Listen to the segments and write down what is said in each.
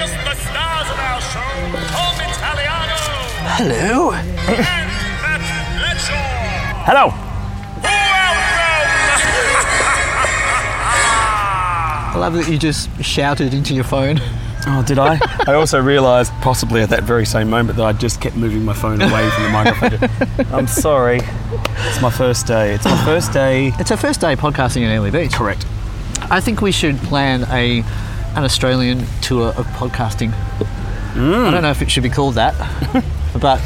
us the stars of our show, Tom Italiano Hello. and Matt Bledsoe. Hello. I love that you just shouted into your phone. Oh, did I? I also realised, possibly at that very same moment, that I just kept moving my phone away from the microphone. I'm sorry. It's my first day. It's our first day. It's our first day podcasting in Airlie Beach. Correct. I think we should plan an Australian tour of podcasting. I don't know if it should be called that, but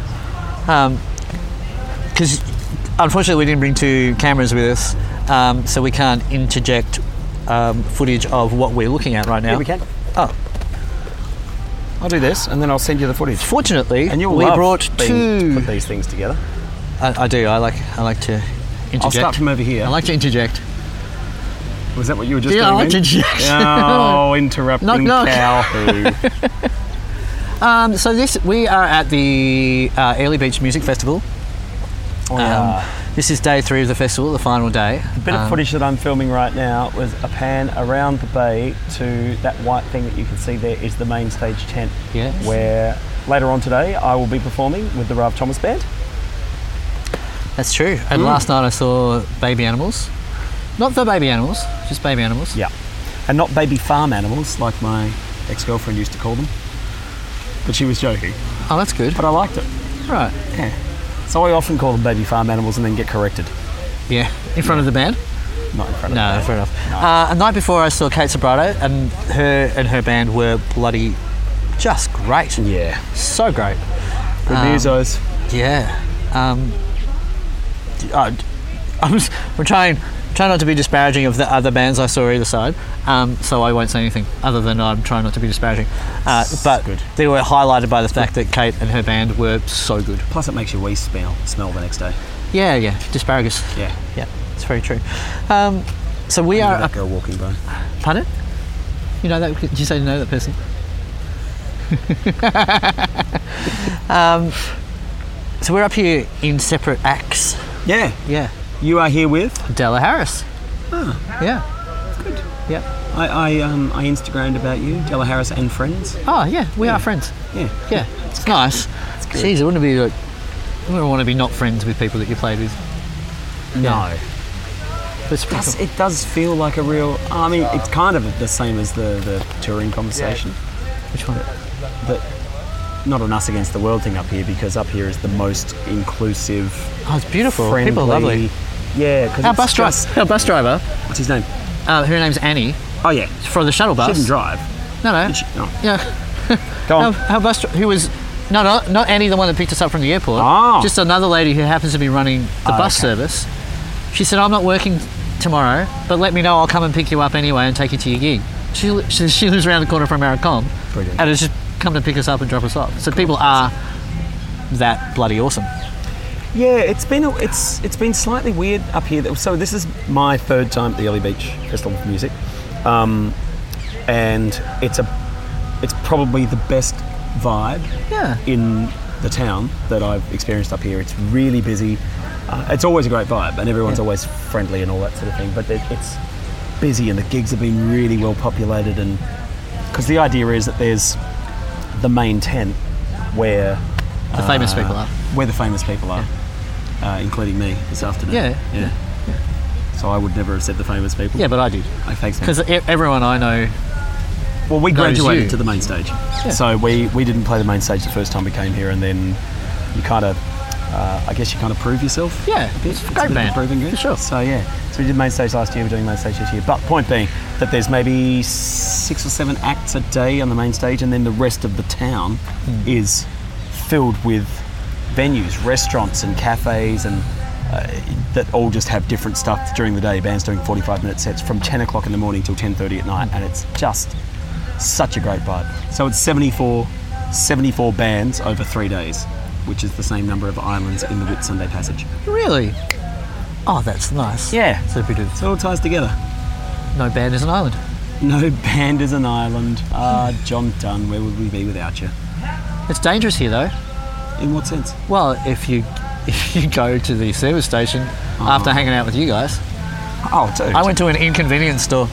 because unfortunately we didn't bring two cameras with us, so we can't interject footage of what we're looking at right now. Yeah, we can. Oh, I'll do this, and then I'll send you the footage. fortunately, And you'll we love brought being two. to put these things together. I do. I like to interject. I'll start from over here. I like to interject. Was that what you were just Yeah, doing? I like to then? interject. Oh, interrupting Knock, knock. cow poo. So we are at the Airlie Beach Music Festival. Oh, yeah. This is day 3 of the festival, the final day. The bit of footage that I'm filming right now was a pan around the bay to that white thing that you can see there is the main stage tent. Yes. Where later on today I will be performing with the Rav Thomas Band. That's true. And last night I saw baby animals. Not the baby animals, just baby animals. Yeah. And not baby farm animals like my ex-girlfriend used to call them. But she was joking. Oh, that's good. But I liked it. Right. Yeah. So I often call them baby farm animals and then get corrected. Yeah. In front of the band? Not in front of No, them. fair enough. No. A night before I saw Kate Sobrato, and her band were bloody just great. Yeah. So great. Good musos. Yeah. We're trying not to be disparaging of the other bands I saw either side, so I won't say anything other than I'm trying not to be disparaging. But Good. they were highlighted by the fact that Kate and her band were so good. Plus it makes your wee smell the next day. Yeah, disparagus. Yeah. Yeah, it's very true. So we are That up. girl walking by. Pardon? You know that? Did you say you know that person? So we're up here in separate acts. Yeah. Yeah. You are here with? Della Harris. Oh, Yeah. good. Yeah. I Instagrammed about you, Della Harris and friends. Oh yeah, we are friends. Yeah. Yeah, it's nice. good. Jeez, it wouldn't be like, I wouldn't want to be not friends with people that you played with. No. But it's pretty cool. It does feel like a real. I mean, it's kind of the same as the touring conversation. Which one? But not an us against the world thing up here, because up here is the most inclusive, Oh, it's beautiful. friendly. People are lovely. Yeah, because Our bus driver. What's his name? Her name's Annie. Oh yeah, For the shuttle bus. she didn't drive. No. Did she? No. Yeah. Go on. Our bus who was not Annie, the one that picked us up from the airport. Oh. Just another lady who happens to be running the bus okay. service. She said, "I'm not working tomorrow, but let me know. I'll come and pick you up anyway and take you to your gig." She lives around the corner from Maricom, Brilliant. and has just come to pick us up and drop us off. So people are that bloody awesome. Yeah, it's been slightly weird up here. So this is my 3rd time at the Airlie Beach Festival of Music, and it's probably the best vibe Yeah. in the town that I've experienced up here. It's really busy. It's always a great vibe, and everyone's always friendly and all that sort of thing. But it's busy, and the gigs have been really well populated. And because the idea is that there's the main tent where The famous people are. where the famous people are, including me this afternoon. Yeah. So I would never have said the famous people. Yeah, but I did. Oh, thanks, man. Because everyone I know. Well, we knows graduated you. to the main stage. So we didn't play the main stage the first time we came here, and then you kind of, I guess you kind of prove yourself. Yeah, it's a great band. Proving good. For sure. So yeah, so we did main stage last year, we're doing main stage this year. But point being that there's maybe 6 or 7 acts a day on the main stage, and then the rest of the town is filled with venues, restaurants and cafes, and that all just have different stuff during the day. Bands doing 45-minute sets from 10 o'clock in the morning till 10:30 at night, and it's just such a great vibe. So it's 74 bands over 3 days, which is the same number of islands in the Whitsunday Passage. Really? Oh, that's nice. Yeah. So a bit of So it all ties together. no band is an island. No band is an island. John Dunn, where would we be without you? It's dangerous here though. In what sense? Well, if you go to the service station after hanging out with you guys. Oh, dude. I went to an inconvenience store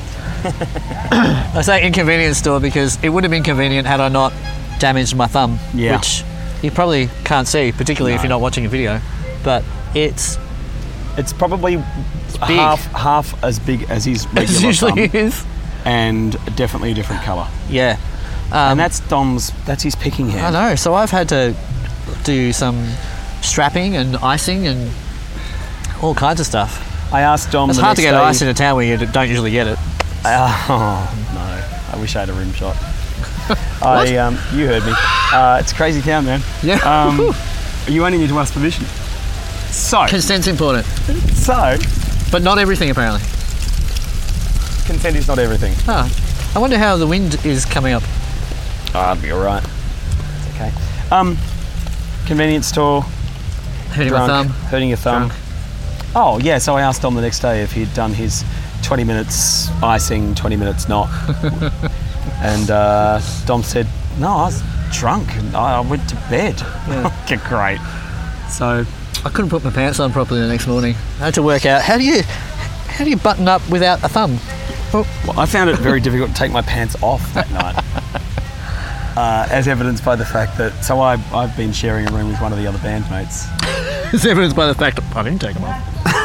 I say inconvenience store because it would have been convenient had I not damaged my thumb, Yeah. which you probably can't see, particularly if No. you're not watching a video. But it's probably big. half as big as his it regular usually thumb, is. and definitely a different colour. Yeah. And that's his picking I hand. know. So I've had to do some strapping and icing and all kinds of stuff. I asked Dom. It's the hard to next get day, ice in a town where you don't usually get it. Oh no! I wish I had a rim shot. You heard me. It's a crazy town, man. Yeah. You only need to ask permission. So, Consent's important, but but not everything apparently. consent is not everything. Oh, I wonder how the wind is coming up. Oh, I'll be all right. It's okay. Convenience store. Hurting Drunk, my thumb. hurting your thumb. Drunk. Oh yeah. So I asked Dom the next day if he'd done his 20 minutes icing, 20 minutes not, and Dom said, "No, I was drunk and I went to bed." Yeah. Okay, great. So I couldn't put my pants on properly the next morning. I had to work out how do you button up without a thumb? well, I found it very difficult to take my pants off that night. As evidenced by the fact that I've been sharing a room with one of the other bandmates. It's evidenced by the fact that I didn't take them off.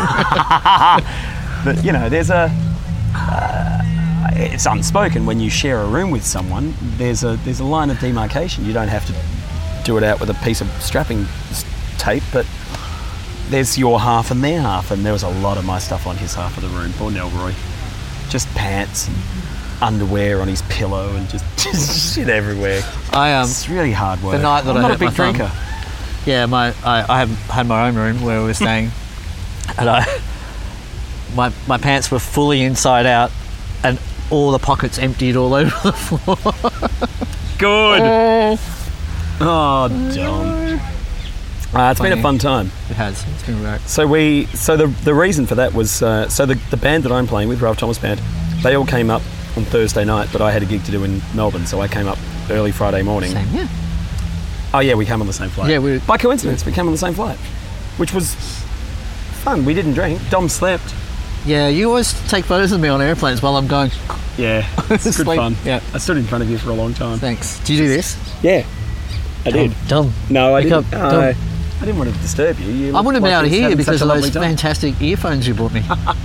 But there's it's unspoken when you share a room with someone. There's a line of demarcation. You don't have to do it out with a piece of strapping tape, but there's your half and their half, and there was a lot of my stuff on his half of the room. Poor Nelroy. Just pants and underwear on his pillow and just shit everywhere. It's really hard work. The night that I'm I not hurt a big my thumb. drinker. Yeah, I had my own room where we were staying, and my pants were fully inside out, and all the pockets emptied all over the floor. Good. Oh, Dom. It's been a fun time. It has. It's been great. So the reason for that was the band that I'm playing with, Ralph Thomas Band, they all came up on Thursday night, but I had a gig to do in Melbourne, so I came up early Friday morning. Same, yeah. Oh yeah, we came on the same flight. Yeah, by coincidence, we came on the same flight, which was fun. We didn't drink. Dom slept. Yeah, you always take photos of me on airplanes while I'm going. Yeah, it's good Sleep. fun. Yeah. I stood in front of you for a long time. Thanks. Do you do this? Yeah, I did. Dumb. No, I Wake didn't. up, Dom. I didn't want to disturb you. I wouldn't have been able to hear you because of those fantastic. fantastic earphones you bought me.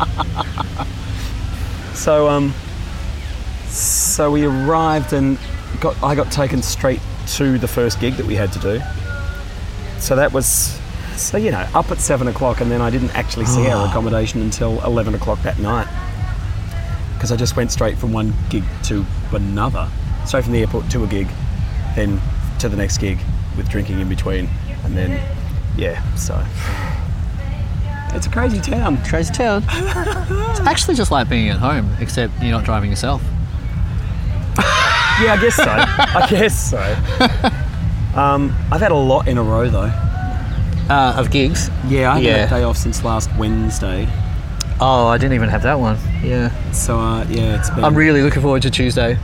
So we arrived and I got taken straight to the first gig that we had to do. So that was up at 7 o'clock, and then I didn't actually see our accommodation until 11 o'clock that night, because I just went straight from one gig to another, straight from the airport to a gig, then to the next gig with drinking in between, and then so it's a crazy town. Crazy town. It's actually just like being at home, except you're not driving yourself. Yeah, I guess so. I've had a lot in a row though. Of gigs. Yeah, I haven't Yeah. had a day off since last Wednesday. Oh, I didn't even have that one. Yeah. So it's been. I'm really looking forward to Tuesday.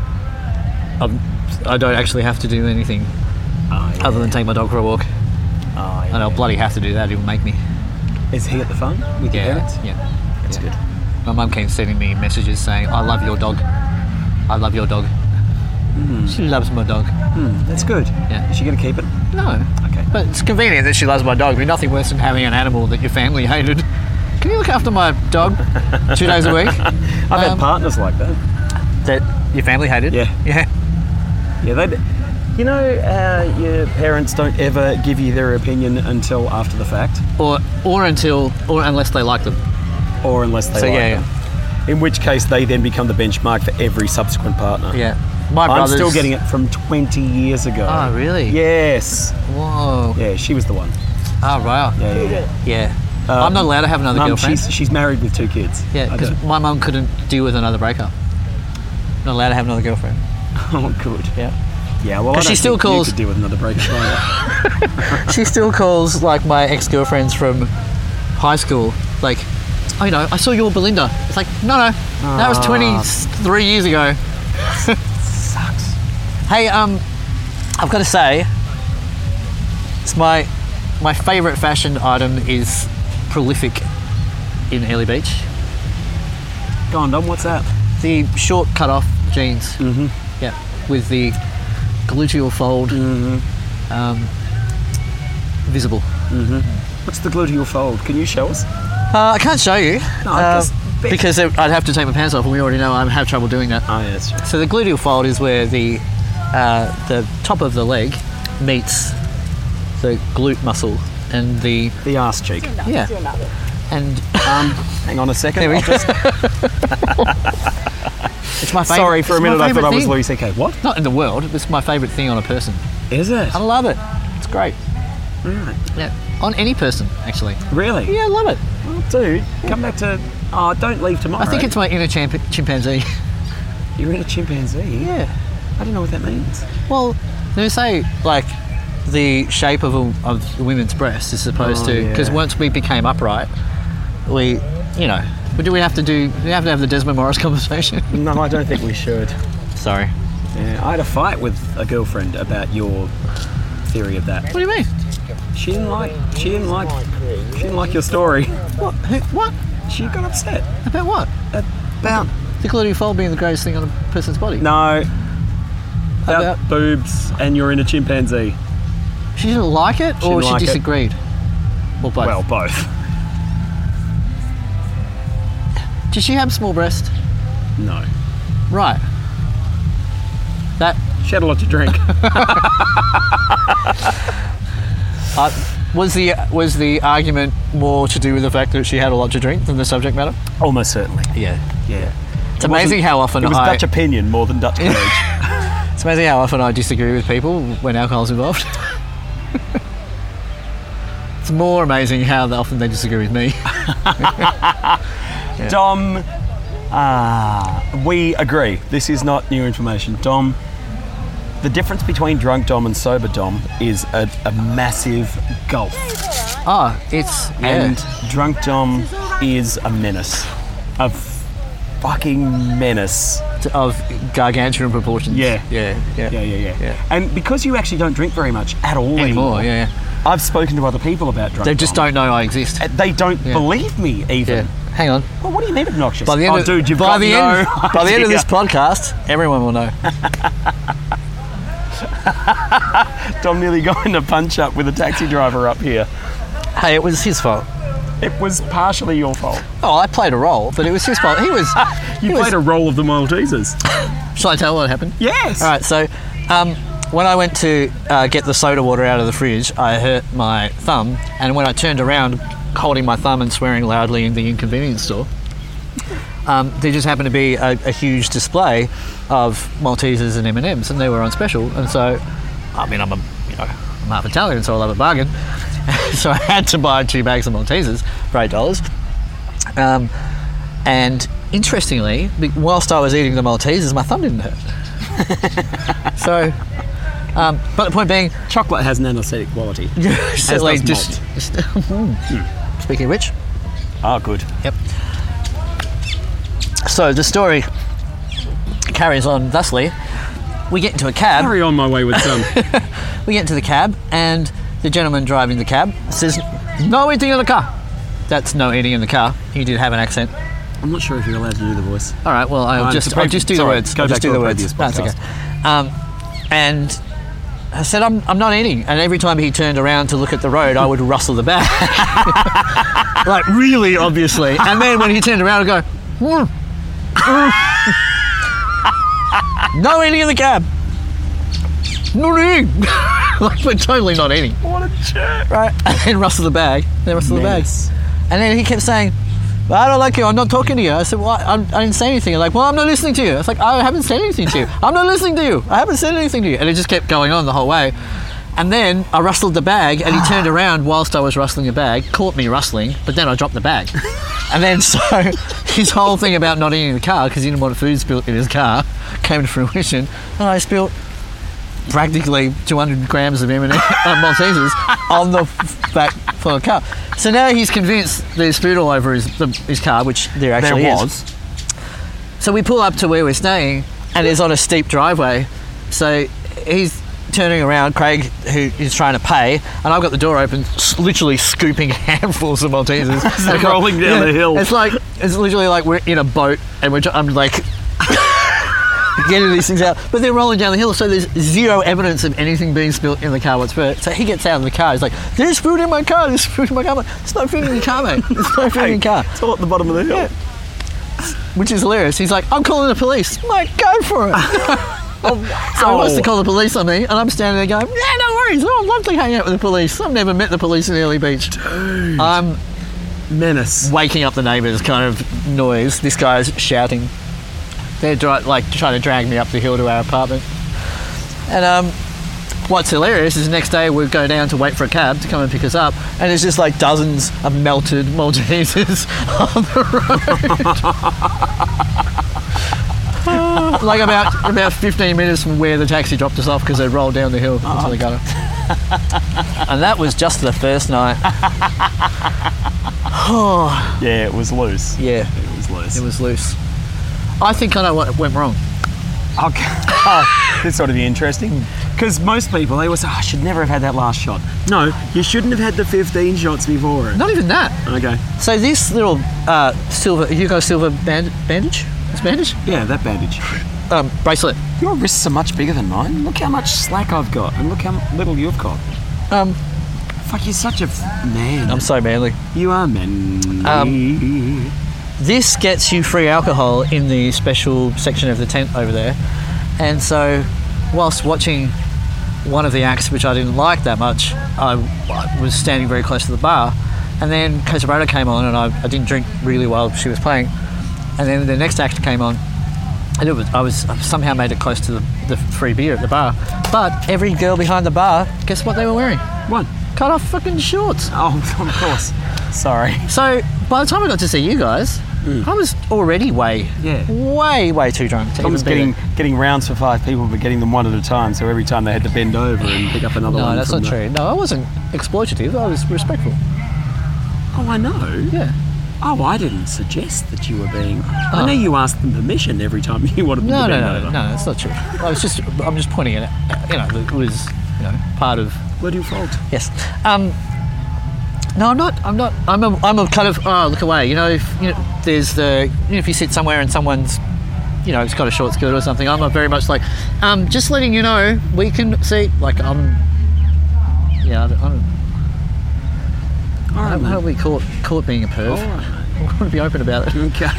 I don't actually have to do anything other than take my dog for a walk. Oh, And I'll bloody have to do that. He'll make me. Is he at the phone with your parents? Yeah. That's Yeah. good. My mum keeps sending me messages saying, "I love your dog. I love your dog." She loves my dog. That's good. Yeah. Is she going to keep it? No. Okay. But it's convenient that she loves my dog. There's nothing worse than having an animal that your family hated. Can you look after my dog 2 days a week? I've had partners like that. That your family hated? Yeah. Yeah. Yeah, they. You know, your parents don't ever give you their opinion until after the fact, Or unless they like them. or unless they So, like yeah, them. In which case, they then become the benchmark for every subsequent partner. Yeah. My I'm brother's still getting it from 20 years ago. Oh, really? Yes. Whoa. Yeah, she was the one. Oh, wow. Yeah. Yeah. I'm not allowed to have another Mum, girlfriend. she's married with 2 kids. Yeah, I because don't- my mum couldn't deal with another breakup. Not allowed to have another girlfriend. Oh, good. Yeah. Yeah, well, I But she don't still think calls- you could deal with another breakup either. She still calls like my ex-girlfriends from high school, like, oh, I saw you with Belinda. It's like, no, that was 23 years ago. Sucks. Hey, I've got to say, it's my favourite fashion item is Prolific in Airlie Beach. Go on, Dom, what's that? The short cut-off jeans. Mm-hmm. Yeah, with the gluteal fold visible. What's the gluteal fold? Can you show us? I can't show you just because I'd have to take my pants off, and we already know I have trouble doing that. Oh, yeah, that's true. So the gluteal fold is where the top of the leg meets the glute muscle and the The arse cheek. yeah. And Hang on a second. There we I'll go. just- it's my favorite. Sorry, for a it's my minute I thought I favourite was thing. Louis C.K. What? Not in the world. It's my favourite thing on a person. Is it? I love it. It's great. Right. Yeah, on any person actually. Really? Yeah, I love it. Well, dude, come back to... Oh, don't leave tomorrow. I think it's my inner chimpanzee. You're in a chimpanzee? Yeah. I don't know what that means. Well, they say like the shape of a women's breast is supposed Oh, to, because yeah. once we became upright, we, but do we have to have the Desmond Morris conversation? No, I don't think we should. Sorry. Yeah, I had a fight with a girlfriend about your theory of that. What do you mean? She didn't like your story. What? What? She got upset About what? about The gluteal fold being the greatest thing on a person's body. no about About- boobs, and you're in a chimpanzee. She didn't like it, or didn't she like it. disagreed? Or both? Well, both. Did she have small breast? No, Right. That she had a lot to drink. was the argument more to do with the fact that she had a lot to drink than the subject matter? Almost certainly. Yeah. Yeah. It's amazing how often It was I. Dutch opinion more than Dutch courage. It's amazing how often I disagree with people when alcohol's involved. It's more amazing how often they disagree with me. Dom, we agree. This is not new information. Dom, the difference between drunk Dom and sober Dom is a massive gulf. Oh, it's And drunk Dom is a menace. A fucking menace. of gargantuan proportions. Yeah. Yeah. Yeah. And because you actually don't drink very much at all Anymore. Yeah. I've spoken to other people about drunk They just Dom. don't know I exist. They don't Yeah. believe me even. Yeah. Hang on. Well, what do you mean obnoxious? By the end of, dude, you've by got the no end, by the end of idea. this podcast, everyone will know. Dom nearly got in a punch up with a taxi driver up here. Hey, it was his fault. It was partially your fault. Oh, I played a role, but it was his fault. He was. You played a role of the Maltesers. Shall I tell what happened? Yes. All right. So, when I went to get the soda water out of the fridge, I hurt my thumb, and when I turned around, holding my thumb and swearing loudly in the inconvenience store, there just happened to be a huge display of Maltesers and M&Ms, and they were on special. And so, I mean, I'm half Italian, so I love a bargain. So I had to buy 2 bags of Maltesers for $8. And interestingly, whilst I was eating the Maltesers, my thumb didn't hurt. So, but the point being, Chocolate has an anaesthetic quality. certainly does speaking of which, Oh, good. yep. So the story carries on thusly. We get into a cab. Carry on my way with some. We get into the cab, and the gentleman driving the cab says, "No eating in the car." That's no eating in the car. He did have an accent. I'm not sure if you're allowed to do the voice. All right. Well, I'll just do the sorry, words. go I'll just back do to the a words. previous That's okay. podcast. And I said, I'm not eating. And every time he turned around to look at the road, I would rustle the bag. Like, really obviously. And then when he turned around, I'd go, no eating in the cab. Not eating. Like, we're totally not eating. What a jerk. Right? And then rustle the bag. Then rustle the bag. And then he kept saying, "Well, I don't like you. I'm not talking to you." I said, "Well, I didn't say anything." Like, "Well, I'm not listening to you." I was like, "I haven't said anything to you. I'm not listening to you. I haven't said anything to you." And it just kept going on the whole way. And then I rustled the bag, and he turned around whilst I was rustling the bag, caught me rustling, but then I dropped the bag. And then so his whole thing about not eating in the car because he didn't want food spilt in his car came to fruition, and I spilt practically 200 grams of M&M Maltesers on the back for the car. So now he's convinced there's food all over his car, which there actually is. So we pull up to where we're staying, and it's on a steep driveway. So he's turning around, Craig, who is trying to pay, and I've got the door open, literally scooping handfuls of Maltesers. They're rolling down the hill. It's literally like we're in a boat, and I'm like getting these things out. But they're rolling down the hill, so there's zero evidence of anything being spilt in the car whatsoever. So he gets out of the car. He's like, "There's food in my car. There's food in my car." I'm like, "There's no food in your car, mate. There's no food in your car." It's all at the bottom of the hill. Yeah. Which is hilarious. He's like, "I'm calling the police." I'm like, "Go for it." So he wants to call the police on me, and I'm standing there going, "Yeah, no worries. I'd love to hang out with the police. I've never met the police in Early Beach." Dude. I'm Menace. waking up the neighbours kind of noise. This guy's shouting. They're trying to drag me up the hill to our apartment. And what's hilarious is the next day we go down to wait for a cab to come and pick us up, and there's just like dozens of melted Maltesers on the road. Like about 15 minutes from where the taxi dropped us off because they rolled down the hill into the gutter. And that was just the first night. Yeah, it was loose. Yeah, It was loose. it was loose. I think I know what went wrong. Okay. This ought to be interesting. Because most people, they will say, I should never have had that last shot. No, you shouldn't have had the 15 shots before it. Not even that. Okay. So this little Hugo Silver bandage? It's bandage? Yeah, that bandage. Bracelet. Your wrists are much bigger than mine. Look how much slack I've got, and look how little you've got. Fuck, you're such a man. I'm so manly. You are manly. This gets you free alcohol in the special section of the tent over there. And so, whilst watching one of the acts, which I didn't like that much, I was standing very close to the bar. And then Kate Sobrano came on, and I didn't drink really while she was playing. And then the next act came on, and I somehow made it close to the free beer at the bar. But every girl behind the bar, guess what they were wearing? What? Cut off fucking shorts. Oh, of course. Sorry. So by the time I got to see you guys, I was already way too drunk to I was even be getting rounds for 5 people, but getting them one at a time. So every time they had to bend over and pick up another there. one. No, that's not true. No, I wasn't exploitative. I was respectful. Oh, I know. Yeah. Oh, I didn't suggest that you were being. I know you asked them permission every time you wanted them to bend over. No, that's not true. I'm just pointing it out. It was part of. Bloody fault. Yes. No, I'm not. I'm a kind of look away. If there's if you sit somewhere and someone's it's got a short skirt or something. I'm very much like just letting you know we can see. Like I don't be caught being a perv. I want to be open about it. Okay.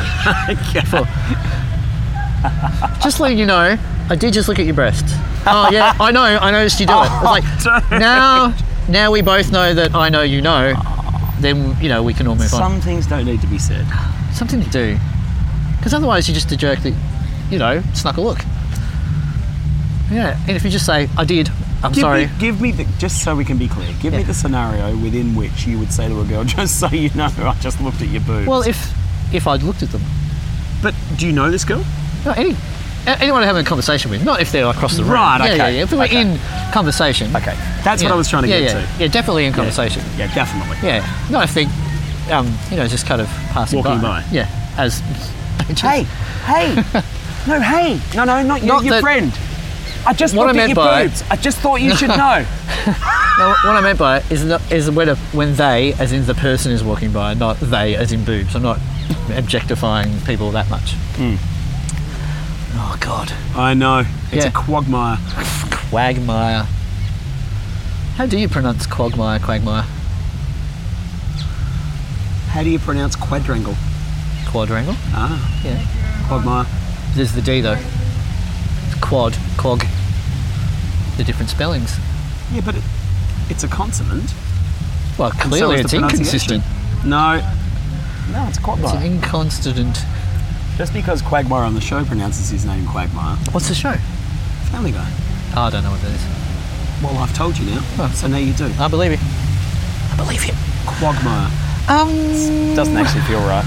Just letting you know, I did just look at your breast. Oh yeah, I know. I noticed you do it. It's like now we both know that I know you know. Then we can all move on. Some things don't need to be said. Something to do, because otherwise you're just a jerk that snuck a look. Yeah, and if you just say I did, I'm sorry. Give me just so we can be clear. Give me the scenario within which you would say to a girl, just so you know, I just looked at your boobs. Well, if I'd looked at them. But do you know this girl? No, anyone I'm having a conversation with, not if they're across the room. Right, okay. Yeah. If we were in conversation. Okay, that's what I was trying to get to. Yeah, definitely in conversation. Yeah, definitely. Yeah, not if they, just kind of passing Walking by. Yeah, as. Hey, no, not you, Not your that- friend. I just What looked I at meant your by- boobs. I just thought you should know. No, what I meant by it is when they, as in the person, is walking by, not they, as in boobs. I'm not objectifying people that much. Oh God. I know. It's Yeah. a quagmire. Quagmire. How do you pronounce quagmire? How do you pronounce quadrangle? Quadrangle? Ah, Yeah. quagmire. There's the D though. It's quag. The different spellings. Yeah, but it's a consonant. Well, and so clearly is it's the inconsistent. pronunciation. No, it's a It's quagmire. an inconstant. Just because Quagmire on the show pronounces his name Quagmire, What's the show? Family Guy. Oh, I don't know what that is. Well, I've told you now, Oh. so now you do. I believe you. I believe you. Quagmire. Doesn't actually feel right.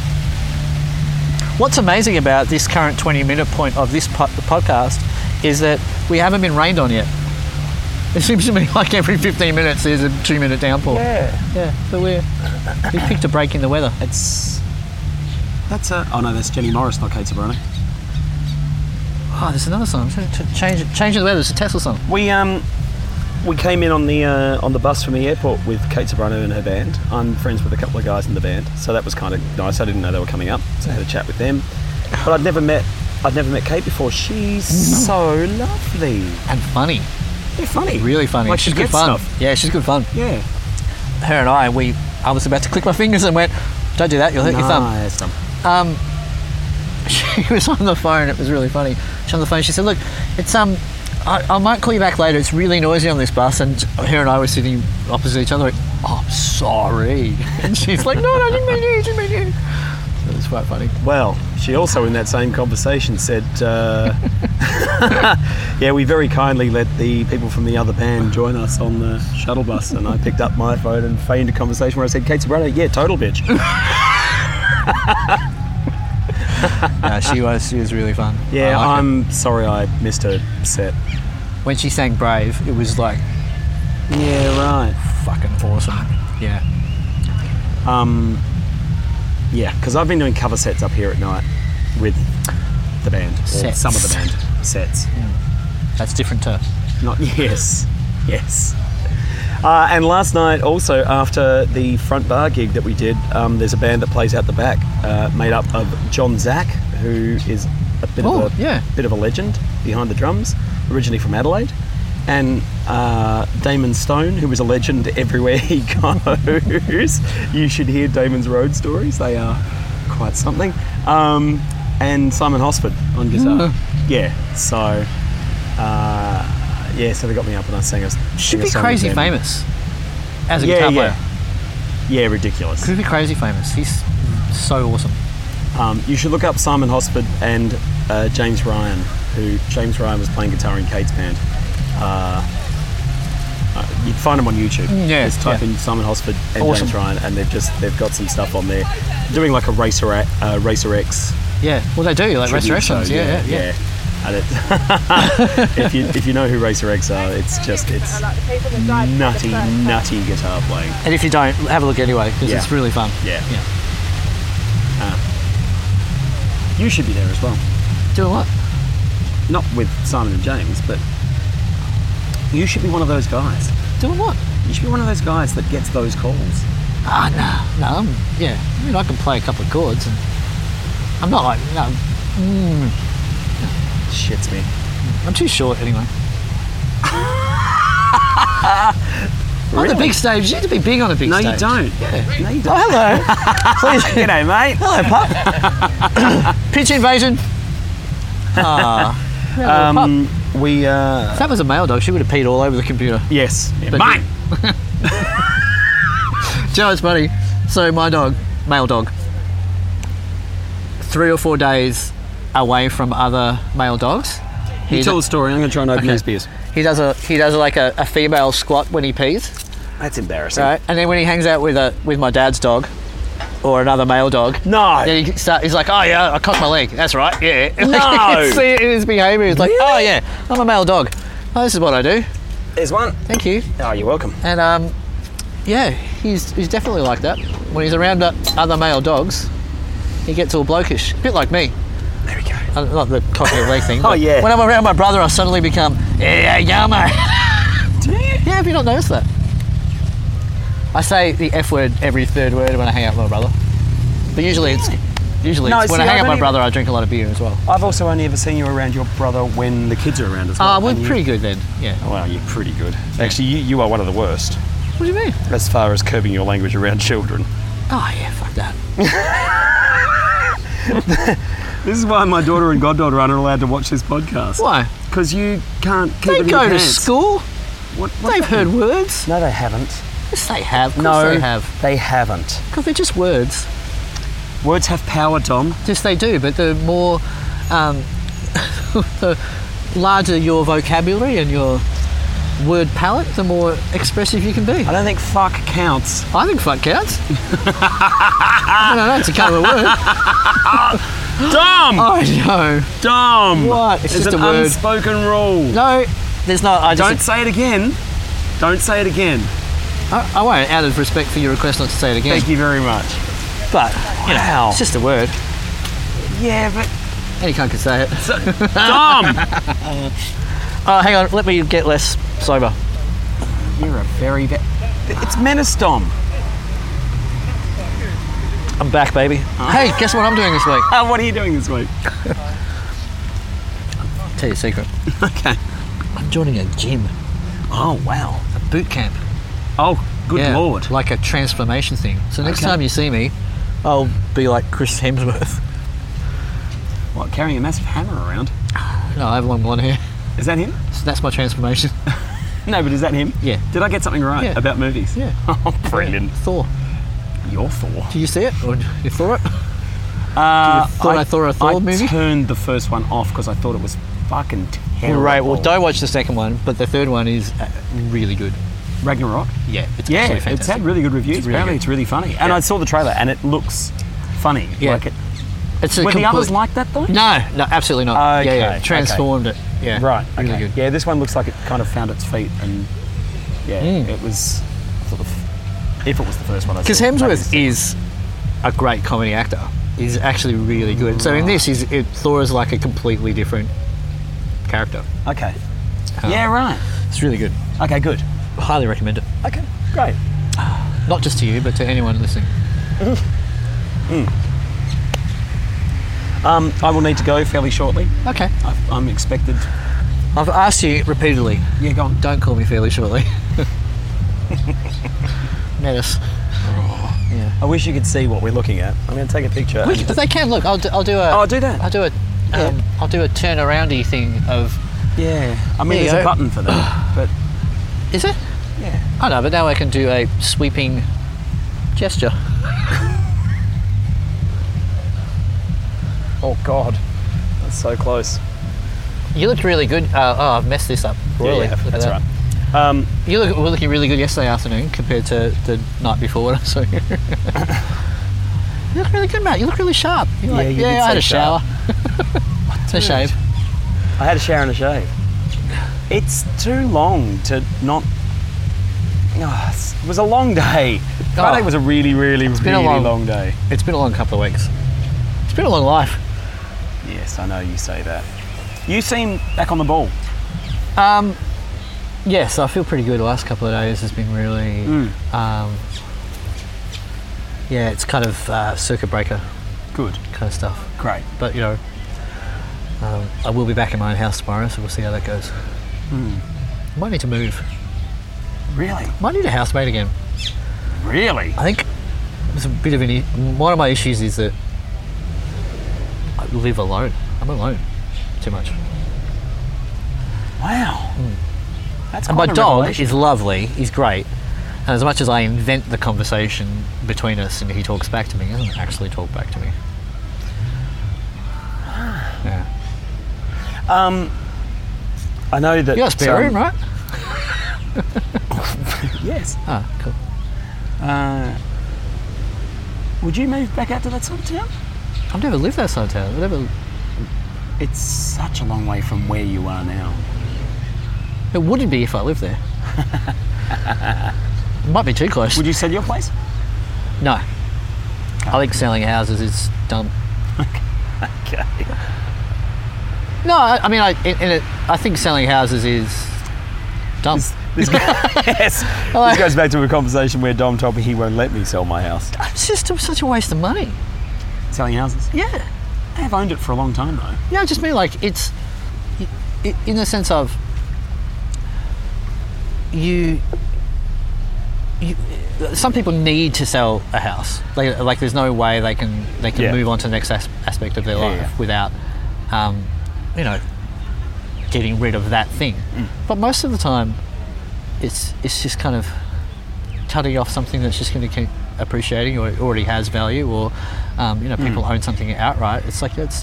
What's amazing about this current 20-minute point of this podcast is that we haven't been rained on yet. It seems to me like every 15 minutes there's a 2-minute downpour. Yeah. Yeah, but we picked a break in the weather. That's Jenny Morris, not Kate Sobrano. Oh, there's another song. Change the weather. It's a Tesla song. We came in on the bus from the airport with Kate Sobrano and her band. I'm friends with a couple of guys in the band, so that was kind of nice. I didn't know they were coming up, so I had a chat with them. But I'd never met I'd never met Kate before. She's so lovely. And funny. Yeah, funny. Really funny. Like she's she good gets fun. stuff. Yeah, she's good fun. Yeah. Her and I was about to click my fingers and went, don't do that, you'll hurt your thumb. Nice thumb. She was on the phone, it was really funny. She was on the phone, she said, look, it's I might call you back later, it's really noisy on this bus, and her and I were sitting opposite each other like, oh, I'm sorry. And she's like, no, I didn't mean you. It was quite funny. Well, she also in that same conversation said, yeah, we very kindly let the people from the other band join us on the shuttle bus, and I picked up my phone and feigned a conversation where I said, Kate Sobrano, yeah, total bitch. She was really fun. Yeah, I like I'm sorry I missed her set. when she sang Brave, it was like Yeah, right. fucking awesome. Yeah. Yeah, because I've been doing cover sets up here at night with the band, or Sets. some of the band sets. That's different to Not yes. And last night, also after the front bar gig that we did, there's a band that plays out the back, made up of John Zack, who is a bit of a legend behind the drums, originally from Adelaide, and Damon Stone, who is a legend everywhere he goes. You should hear Damon's road stories; they are quite something. And Simon Hosford on guitar. Yeah, so. So they got me up and I sang a should be song crazy with them. famous as a guitar player. Yeah, ridiculous. Could be crazy famous. He's so awesome. You should look up Simon Hosford and James Ryan, who James Ryan was playing guitar in Kate's band. You'd find them on YouTube. Just type in Simon Hosford and Awesome. James Ryan, and they've got some stuff on there, doing like a Racer X. Yeah, well they do, like tribute Resurrections. show, Yeah. And it, if you know who Racer X are, it's nutty guitar playing. And if you don't, have a look anyway, because Yeah. it's really fun. Yeah. You should be there as well. Doing what? Not with Simon and James, but you should be one of those guys. Doing what? You should be one of those guys that gets those calls. No, I mean, I can play a couple of chords, and I'm not like, Shits me. I'm too short anyway. On the big stage, you need to be big on a big No, stage. you don't. Yeah. No, you Oh, don't. hello. Please. G'day, mate. Hello, pup. Pitch invasion. Pup. We If that was a male dog, she would have peed all over the computer. yes, yeah, But- mate. Joe, it's funny. So my dog, male dog, 3 or 4 days away from other male dogs. You tell the story. I'm going to try and open these beers. He does like a female squat when he pees, That's embarrassing. right? And then when he hangs out with my dad's dog or another male dog, No. then he's like, oh yeah, I cocked my leg. That's right, yeah. No. You see it in his behaviour. He's like, oh yeah, I'm a male dog. Oh, this is what I do. There's one. Thank you. Oh, you're welcome. And yeah, he's definitely like that. When he's around other male dogs, he gets all blokish, a bit like me. There we go. Not the cocking of leg thing. Oh, but yeah. When I'm around my brother, I suddenly become yummer. Do you? Yeah, have you not noticed that? I say the F word every third word when I hang out with my brother. But usually it's No, when I see, hang out I've with my only- brother, I drink a lot of beer as well. I've also only ever seen you around your brother when the kids are around as well. We're and you- pretty good then. Yeah. Well, you're pretty good. Actually, you are one of the worst What do you mean? as far as curbing your language around children. Oh yeah, fuck that. This is why my daughter and goddaughter aren't allowed to watch this podcast. Why? Because you can't keep They it in go your to pants. school. What They've heard words. No, they haven't. Yes, they have. Of course No, they have. they haven't. Because they're just words. Words have power, Tom. Yes, they do. But the more, the larger your vocabulary and your word palette, the more expressive you can be. I don't think fuck counts. I think fuck counts. I don't know, it's a kind of a word. Dom! Oh no. Dom! What? It's There's just an a word. unspoken rule. No, there's not. I Don't just. say it again. Don't say it again. I won't, out of respect for your request not to say it again. Thank you very much. But, you know, Wow. it's just a word. Yeah, but... Any cunt can say it. Dom! Oh, hang on, let me get less sober. You're a very... It's Menace, Dom. I'm back, baby. Hey, guess what I'm doing this week? What are you doing this week? Tell you a secret. Okay. I'm joining a gym, Oh, wow. a boot camp. Oh, good lord. Like a transformation thing. So next Okay. time you see me, I'll be like Chris Hemsworth. What, carrying a massive hammer around? No, I have long blonde hair. Is that him? So that's my transformation. No, but is that him? Yeah. Did I get something right Yeah. about movies? Yeah. Oh, brilliant. Thor. You're Thor. Did you see it? Or you thought it? I thought a Thor movie? I turned the first one off because I thought it was fucking terrible. Right, well, don't watch the second one, but the third one is really good. Ragnarok? Yeah, it's Yeah, absolutely fantastic. it's had really good reviews. It's really Apparently good. it's really funny. And I saw the trailer and it looks funny. Yeah. Like it, It's a were the others complete- like that though? No, absolutely not. Okay, Yeah, transformed it. Yeah, Right, really okay. good. Yeah, this one looks like it kind of found its feet and yeah, it was sort of, if it was the first one I saw. Because maybe Hemsworth the- is a great comedy actor. He's actually really good. So in this, Thor is like a completely different character. Okay. Yeah, right. It's really good. Okay, good. Highly recommend it. Okay, great. Not just to you, but to anyone listening. I will need to go fairly shortly. Okay. I'm expected. I've asked you repeatedly, Yeah, go on. don't call me fairly shortly. Menace. Yeah. I wish you could see what we're looking at. I'm going to take a picture. But they can look. I'll do a. Oh, do that. I'll do a. I'll do a turnaroundy thing of. Yeah. I mean, There you there's a go. button for that, but Is it? yeah. I know, but now I can do a sweeping gesture. Oh God, that's so close. You looked really good. I've messed this up. Royally. Yeah, Look at that's that. right. You were looking really good yesterday afternoon compared to the night before when I saw you. You look really good, Matt. You look really sharp. You're Yeah, like, you did I had say a shower. sharp. A shave. I had a shower and a shave. It's too long to not. Oh, it was a long day. Friday was a really, really, been a really long- long day. It's been a long couple of weeks. It's been a long life. Yes, I know you say that. You seem back on the ball. Yes, I feel pretty good. The last couple of days has been really. Yeah, it's kind of circuit breaker Good. kind of stuff. Great. But you know, I will be back in my own house tomorrow, so we'll see how that goes. Might need to move. Really? Might need a housemate again. Really? I think there's a bit of one of my issues is that I live alone. I'm alone too much. Wow. That's And my quite a dog revelation. is lovely. He's great. And as much as I invent the conversation between us and he talks back to me, he doesn't actually talk back to me. Yeah. I know that. You got a spare room, right? Yes. Ah, cool. Would you move back out to that sort of town? I've never lived outside of town. I've never. It's such a long way from where you are now. It wouldn't be if I lived there. It might be too close. Would you sell your place? No. I think selling houses is dumb. Okay. No, I mean, I think selling houses is dumb. Yes. This goes back to a conversation where Dom told me he won't let me sell my house. It's just such a waste of money. Selling houses? Yeah. I have owned it for a long time though. Yeah, I just mean like it's in the sense of you some people need to sell a house. Like there's no way they can Yeah. move on to the next aspect of their life yeah. without getting rid of that thing. But most of the time it's just kind of cutting off something that's just going to keep appreciating or it already has value or people own something outright. It's like it's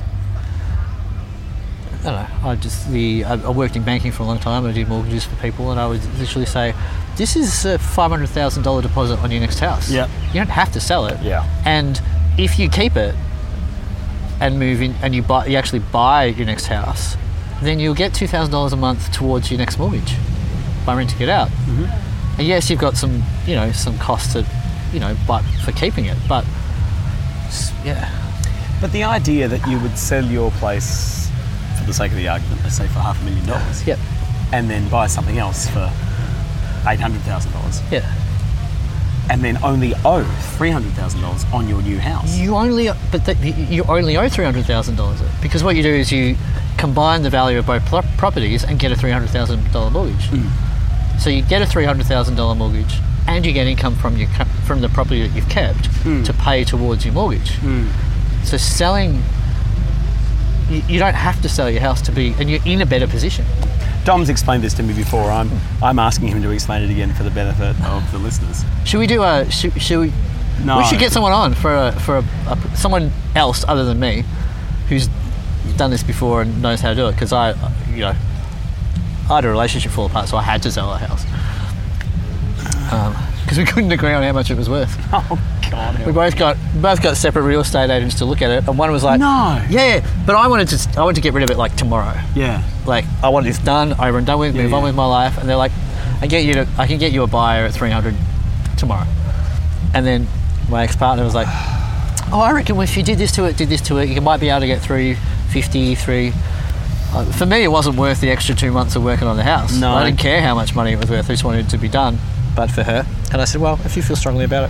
I don't know. I worked in banking for a long time. I did mortgages for people, and I would literally say, "This is a $500,000 deposit on your next house. Yeah. You don't have to sell it. Yeah. And if you keep it and move in, and you actually buy your next house, then you'll get $2,000 a month towards your next mortgage by renting it out. Mm-hmm. And yes, you've got some costs to, but for keeping it, but yeah." But the idea that you would sell your place for the sake of the argument, let's say for $500,000, Yep. and then buy something else for $800,000, Yeah. and then only owe $300,000 on your new house. You only owe $300,000 because what you do is you combine the value of both properties and get a $300,000 mortgage. So you get a $300,000 mortgage, and you get income from the property that you've kept to pay towards your mortgage. So selling, you don't have to sell your house to be, and you're in a better position. Dom's explained this to me before. I'm asking him to explain it again for the benefit of the listeners. Should we do should we? No. We should get someone on for someone else other than me, who's done this before and knows how to do it. Because I had a relationship fall apart, so I had to sell our house. Because we couldn't agree on how much it was worth. Oh God! We both got separate real estate agents to look at it, and one was like, No. yeah, but I wanted to get rid of it like tomorrow. Yeah. Like I want this done, over and done with, move on with my life. And they're like, I can get you a buyer at $300 tomorrow. And then my ex-partner was like, oh, I reckon if you did this to it, you might be able to get $350. For me, it wasn't worth the extra 2 months of working on the house. No. I didn't care how much money it was worth. I just wanted it to be done. But for her, and I said, well, if you feel strongly about it,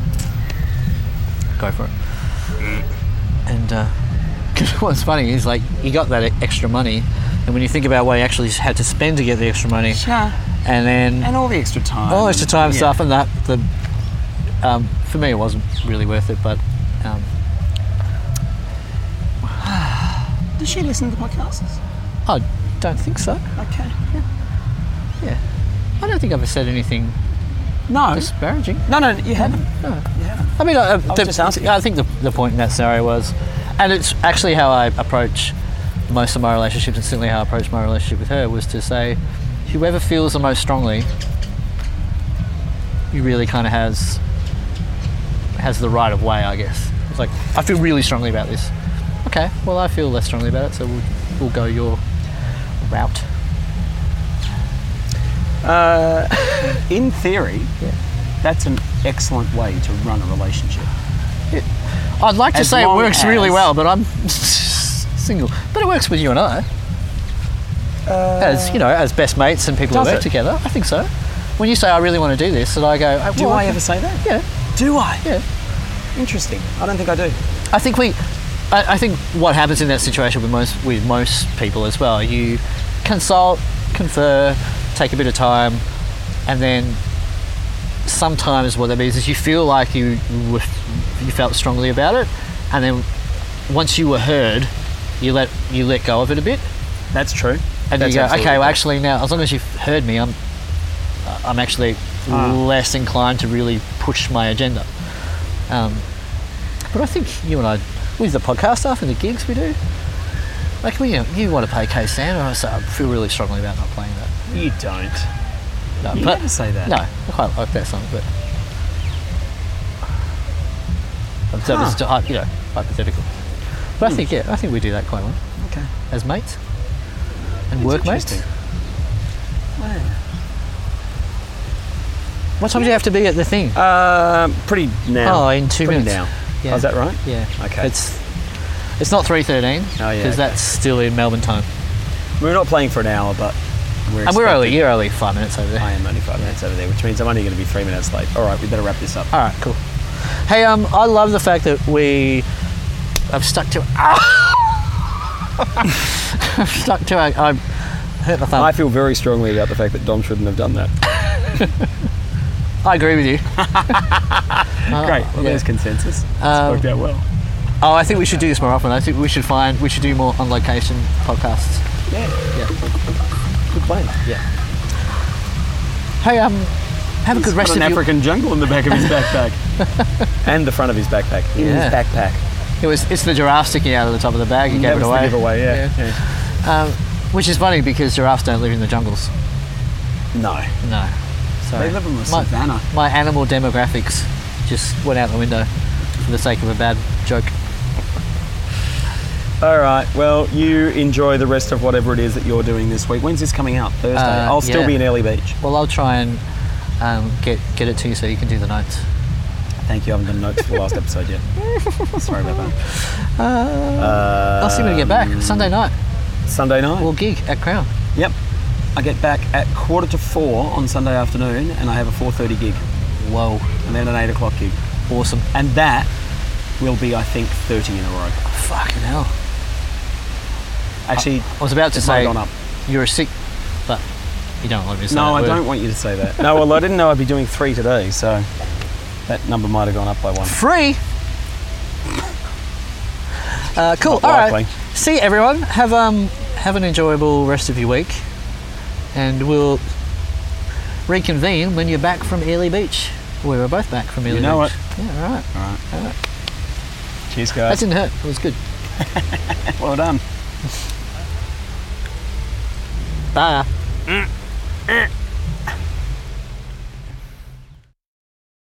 go for it. And what's funny is like he got that extra money, and when you think about what he actually had to spend to get the extra money, and then And all the extra time. all extra time Yeah. stuff, and that for me it wasn't really worth it. But Does she listen to the podcasts? I don't think so. Okay. Yeah, I don't think I've ever said anything No. disparaging. No, you haven't. No. You haven't. I mean, just asking. I think the point in that scenario was, and it's actually how I approach most of my relationships, and certainly how I approached my relationship with her, was to say, whoever feels the most strongly, he really kind of has the right of way, I guess. It's like, I feel really strongly about this. Okay, well, I feel less strongly about it, so we'll go your route. In theory, that's an excellent way to run a relationship. I'd like to As say it long works really as- well, but I'm single. But it works with you and I. As best mates and people who Does work it? together. I think so. When you say, I really want to do this, and I go, Do well, I ever say that? Yeah, Do I? yeah. Interesting. I don't think I do. I think I think what happens in that situation with most people as well, you consult, confer, take a bit of time, and then sometimes what that means is you feel like you felt strongly about it, and then once you were heard, you let go of it a bit, That's true. and That's you go, absolutely okay, well right. actually now, as long as you've heard me, I'm actually less inclined to really push my agenda. But I think you and I, with the podcast stuff and the gigs we do, like you want to play K Sand, and I say I feel really strongly about not playing that. You don't. No, You never say that. No, I quite like that song, but so it's hypothetical. But I think we do that quite well Okay. as mates and It's workmates. interesting. Wow. What time do you have to be at the thing? Pretty now. Oh, in 2 Pretty minutes. now. Yeah. Oh, is that right? Yeah. Okay. It's not 3:13 Oh, yeah, because okay. that's still in Melbourne time. We're not playing for an hour, but And expected- you're only 5 minutes over there. I am only 5 minutes over there, which means I'm only going to be 3 minutes late. All right, we better wrap this up. All right, cool. Hey, I love the fact that I've stuck to. I've stuck to. I hurt my thumb. I feel very strongly about the fact that Dom shouldn't have done that. I agree with you. Great. Well, there's consensus. It's worked out well. Oh, I think we should do this more often. I think we should do more on location podcasts. Yeah. Yeah. Good plan. Yeah. Hey, have a good rest Got of an your. African jungle in the back of his backpack. And the front of his backpack. In Yeah. his backpack. It's the giraffe sticking out of the top of the bag. You That gave it was away. the giveaway, yeah. Which is funny because giraffes don't live in the jungles. No. No. Sorry. They live in the savannah. My animal demographics just went out the window for the sake of a bad joke. All right. Well, you enjoy the rest of whatever it is that you're doing this week. When's this coming out? Thursday. I'll still yeah. be in Early Beach. Well, I'll try and get it to you so you can do the notes. Thank you. I haven't done notes for the last episode yet. Sorry about that. I'll see when I get back. Sunday night. Sunday night? We'll gig at Crown. Yep. I get back at 3:45 on Sunday afternoon, and I have a 4:30 gig, Whoa. and then an 8 o'clock gig. Awesome. And that will be, I think, 30 in a row. Fucking hell. Actually, I was about to it might say have gone up. you're sick, but you don't want me to say No, that I word. don't want you to say that. No, well, I didn't know I'd be doing 3 today, so that number might have gone up by 1. Free. Cool. Not All right. likely. See everyone. Have an enjoyable rest of your week, and we'll reconvene when you're back from Ely Beach. We were both back from Ely Beach. You know it. Yeah. All right. All right. Cheers, That guys. didn't hurt. It was good. Well done. Bye.